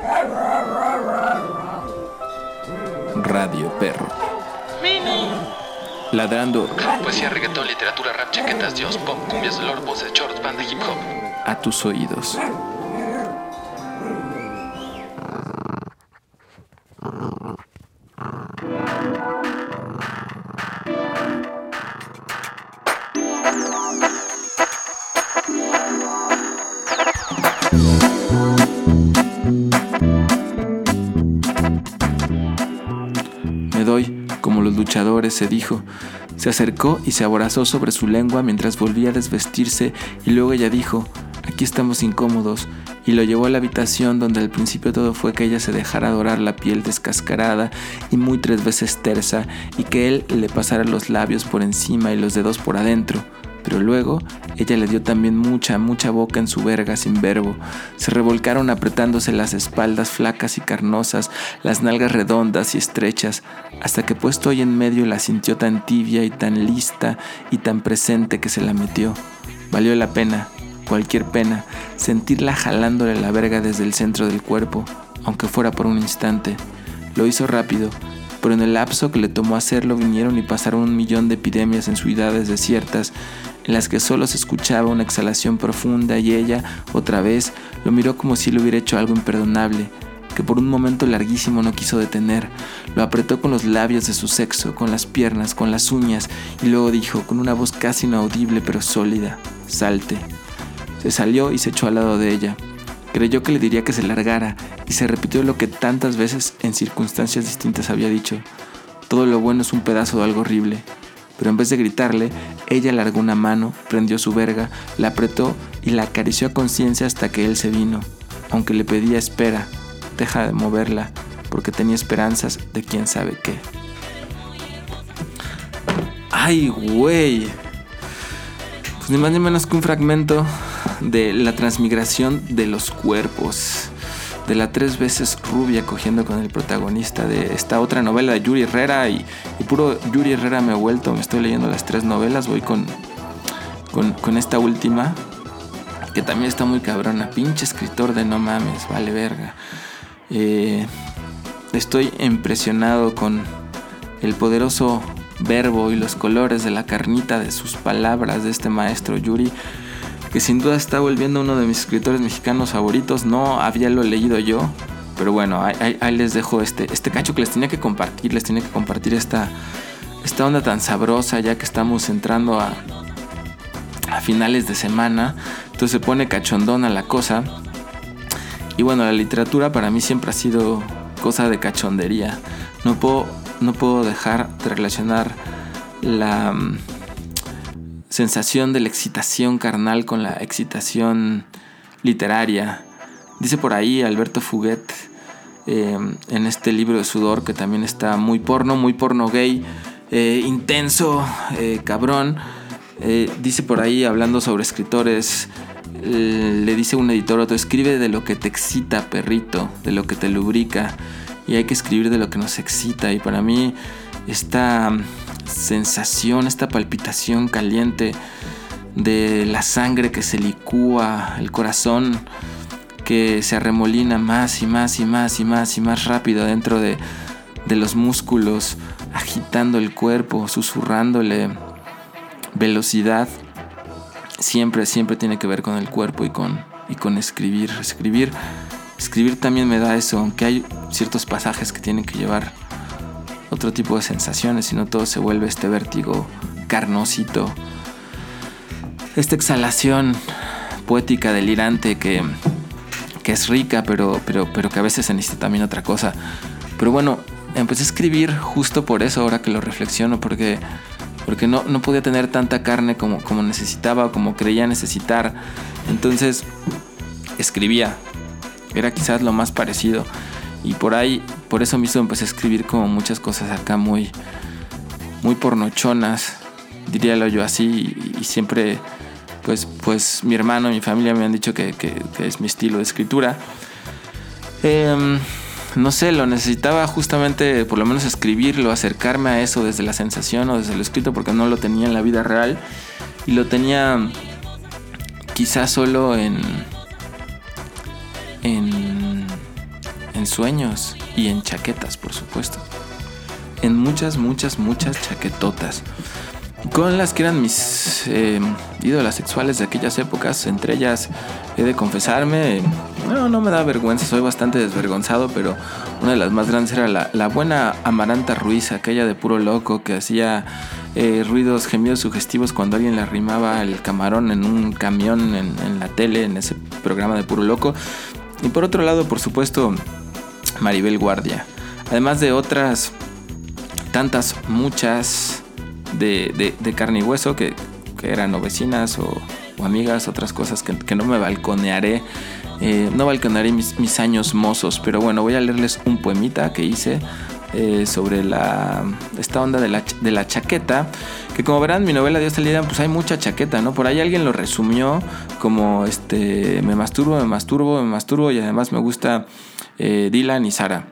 Radio Perro. Mini. Ladrando. Poesía, reggaetón, literatura, rap, chaquetas, dios, pop, cumbias, dolor, voces, choros, banda, hip hop. A tus oídos. Me doy, como los luchadores, se dijo. Se acercó y se aborazó sobre su lengua mientras volvía a desvestirse y luego ella dijo, aquí estamos incómodos, y lo llevó a la habitación donde al principio todo fue que ella se dejara dorar la piel descascarada y muy 3 veces tersa y que él le pasara los labios por encima y los dedos por adentro. Pero luego ella le dio también mucha boca en su verga sin verbo. Se revolcaron apretándose las espaldas flacas y carnosas, las nalgas redondas y estrechas, hasta que puesto ahí en medio la sintió tan tibia y tan lista y tan presente que se la metió. Valió la pena, cualquier pena, sentirla jalándole la verga desde el centro del cuerpo, aunque fuera por un instante. Lo hizo rápido, pero en el lapso que le tomó hacerlo vinieron y pasaron 1.000.000 de epidemias en ciudades desiertas, en las que solo se escuchaba una exhalación profunda y ella, otra vez, lo miró como si le hubiera hecho algo imperdonable, que por un momento larguísimo no quiso detener. Lo apretó con los labios de su sexo, con las piernas, con las uñas, y luego dijo, con una voz casi inaudible pero sólida, salte. Se salió y se echó al lado de ella. Creyó que le diría que se largara, y se repitió lo que tantas veces en circunstancias distintas había dicho. Todo lo bueno es un pedazo de algo horrible. Pero en vez de gritarle, ella alargó una mano, prendió su verga, la apretó y la acarició a conciencia hasta que él se vino. Aunque le pedía espera, deja de moverla, porque tenía esperanzas de quién sabe qué. ¡Ay, güey! Pues ni más ni menos que un fragmento de la transmigración de los cuerpos, de la 3 veces rubia cogiendo con el protagonista de esta otra novela de Yuri Herrera, y puro Yuri Herrera me he vuelto. Me estoy leyendo las 3 novelas, voy con esta última, que también está muy cabrona. Pinche escritor de no mames, vale verga. Estoy impresionado con el poderoso verbo y los colores de la carnita de sus palabras de este maestro Yuri, que sin duda está volviendo uno de mis escritores mexicanos favoritos. No había lo leído yo, pero bueno, ahí les dejo este cacho que les tenía que compartir esta onda tan sabrosa, ya que estamos entrando a finales de semana, entonces se pone cachondona la cosa. Y bueno, la literatura para mí siempre ha sido cosa de cachondería. No puedo dejar de relacionar la sensación de la excitación carnal con la excitación literaria. Dice por ahí Alberto Fuguet, en este libro de Sudor, que también está muy porno gay, intenso, cabrón. Dice por ahí, hablando sobre escritores, le dice un editor a otro: escribe de lo que te excita, perrito, de lo que te lubrica, y hay que escribir de lo que nos excita. Y para mí esta sensación, esta palpitación caliente de la sangre que se licúa, el corazón que se arremolina más y más y más y más y más rápido dentro de los músculos, agitando el cuerpo, susurrándole velocidad, siempre tiene que ver con el cuerpo y con escribir. Escribir también me da eso, aunque hay ciertos pasajes que tienen que llevar otro tipo de sensaciones, si no todo se vuelve este vértigo carnosito, esta exhalación poética delirante que es rica, pero que a veces se necesita también otra cosa. Pero bueno, empecé a escribir justo por eso, ahora que lo reflexiono, porque no podía tener tanta carne como necesitaba o como creía necesitar. Entonces escribía, era quizás lo más parecido. Y por eso mismo empecé a escribir como muchas cosas acá muy pornochonas, diríalo yo así. Y siempre, pues mi hermano y mi familia me han dicho que es mi estilo de escritura. No sé, lo necesitaba justamente, por lo menos escribirlo, acercarme a eso desde la sensación o desde lo escrito, porque no lo tenía en la vida real. Y lo tenía quizás solo en en sueños y en chaquetas, por supuesto. En muchas chaquetotas, con las que eran mis ídolas sexuales de aquellas épocas. Entre ellas, he de confesarme, no me da vergüenza, soy bastante desvergonzado, pero una de las más grandes era la buena Amaranta Ruiz, aquella de Puro Loco, que hacía ruidos, gemidos sugestivos cuando alguien le arrimaba el camarón en un camión en la tele, en ese programa de Puro Loco. Y por otro lado, por supuesto, Maribel Guardia, además de otras tantas, muchas de carne y hueso que eran o vecinas o amigas, otras cosas que no me balconearé. No balconearé mis años mozos, pero bueno, voy a leerles un poemita que hice sobre esta onda de la chaqueta, que como verán, mi novela Dios te libre, pues hay mucha chaqueta, ¿no? Por ahí alguien lo resumió como me masturbo y además me gusta Dylan y Sara.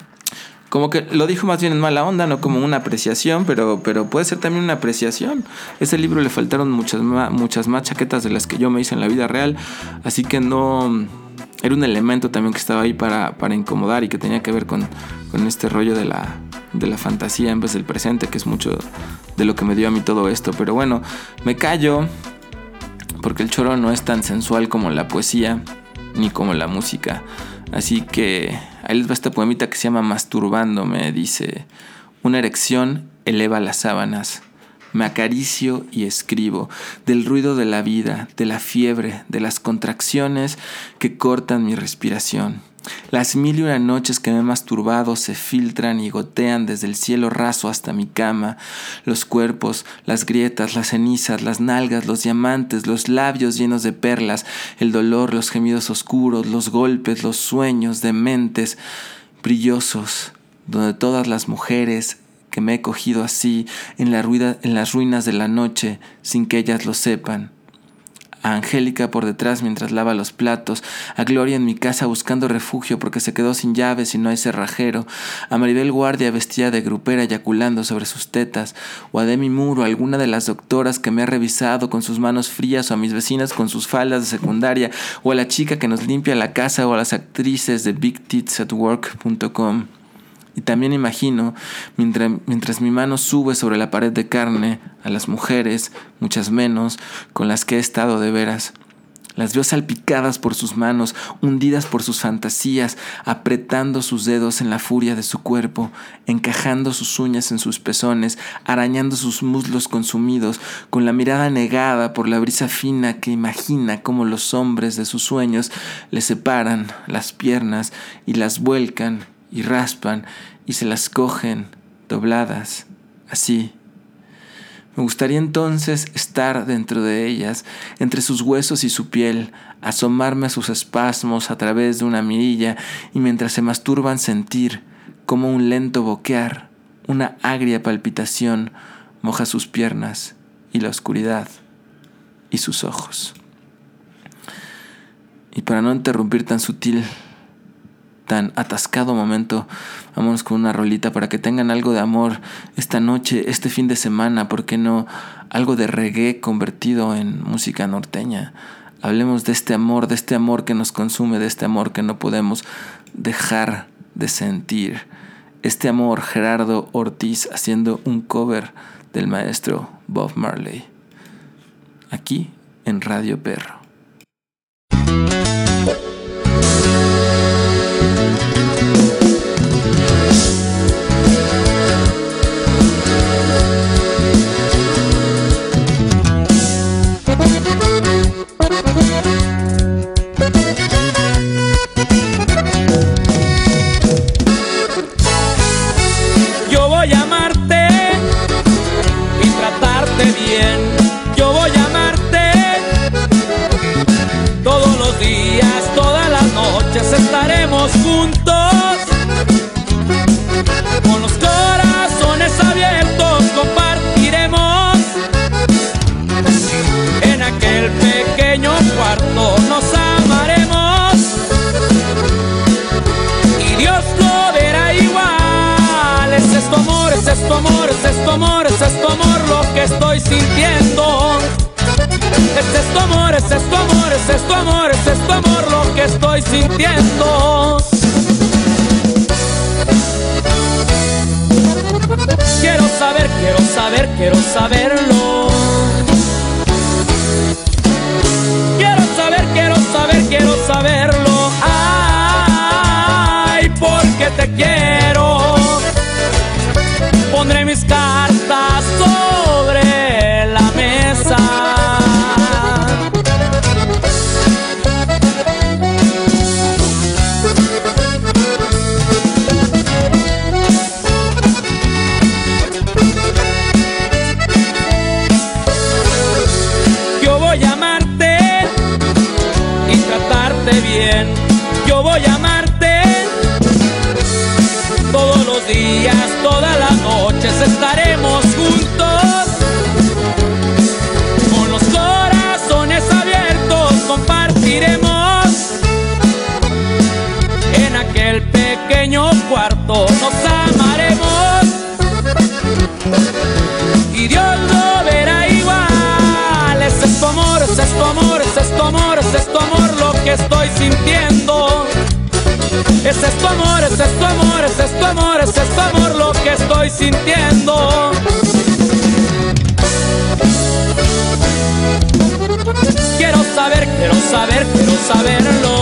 Como que lo dijo más bien en mala onda, no como una apreciación, pero puede ser también una apreciación. A ese libro le faltaron muchas más chaquetas de las que yo me hice en la vida real, así que no era un elemento también que estaba ahí para incomodar y que tenía que ver con este rollo de la fantasía en vez del presente, que es mucho de lo que me dio a mí todo esto. Pero bueno, me callo porque el choro no es tan sensual como la poesía ni como la música. Así que ahí les va esta poemita que se llama Masturbándome. Dice: una erección eleva las sábanas. Me acaricio y escribo del ruido de la vida, de la fiebre, de las contracciones que cortan mi respiración. Las 1001 noches que me he masturbado se filtran y gotean desde el cielo raso hasta mi cama. Los cuerpos, las grietas, las cenizas, las nalgas, los diamantes, los labios llenos de perlas, el dolor, los gemidos oscuros, los golpes, los sueños dementes, brillosos, donde todas las mujeres que me he cogido así en las ruinas de la noche sin que ellas lo sepan. A Angélica por detrás mientras lava los platos, a Gloria en mi casa buscando refugio porque se quedó sin llaves y no hay cerrajero, a Maribel Guardia vestida de grupera eyaculando sobre sus tetas, o a Demi Moore o alguna de las doctoras que me ha revisado con sus manos frías, o a mis vecinas con sus faldas de secundaria, o a la chica que nos limpia la casa, o a las actrices de bigtitsatwork.com. Y también imagino, mientras mi mano sube sobre la pared de carne, a las mujeres, muchas menos, con las que he estado de veras. Las veo salpicadas por sus manos, hundidas por sus fantasías, apretando sus dedos en la furia de su cuerpo, encajando sus uñas en sus pezones, arañando sus muslos consumidos, con la mirada negada por la brisa fina que imagina cómo los hombres de sus sueños le separan las piernas y las vuelcan y raspan y se las cogen dobladas, así. Me gustaría entonces estar dentro de ellas, entre sus huesos y su piel, asomarme a sus espasmos a través de una mirilla y mientras se masturban sentir como un lento boquear, una agria palpitación moja sus piernas y la oscuridad y sus ojos. Y para no interrumpir tan sutil, tan atascado momento, vámonos con una rolita para que tengan algo de amor esta noche, este fin de semana, ¿por qué no? Algo de reggae convertido en música norteña. Hablemos de este amor que nos consume, de este amor que no podemos dejar de sentir. Este amor, Gerardo Ortiz haciendo un cover del maestro Bob Marley. Aquí en Radio Perro. Yo voy a amarte y tratarte bien. Yo voy a amarte todos los días, todas las noches estaremos juntos. Con los corazones abiertos compartiremos. En aquel pequeño cuarto nos amaremos. Y Dios lo verá igual. Es esto amor, es esto amor, es esto amor, es esto amor lo que estoy sintiendo. Es esto amor, es esto amor, es esto amor, es esto amor lo que estoy sintiendo. saber, quiero saberlo. Quiero saberlo. Ay, porque te quiero. Pondré mis cartas sobre la mesa. Yo voy a amarte y tratarte bien. Yo voy a amarte todos los días, todas las noches estaremos juntos. Con los corazones abiertos compartiremos. En aquel pequeño cuarto nos amaremos. Y Dios lo verá igual. Ese es tu amor, ese es tu amor, ese es tu amor, ese es tu amor lo que estoy sintiendo. Ese es tu amor, ese es tu amor, ese es tu amor, ese es tu amor lo que estoy sintiendo. Quiero saber, quiero saberlo.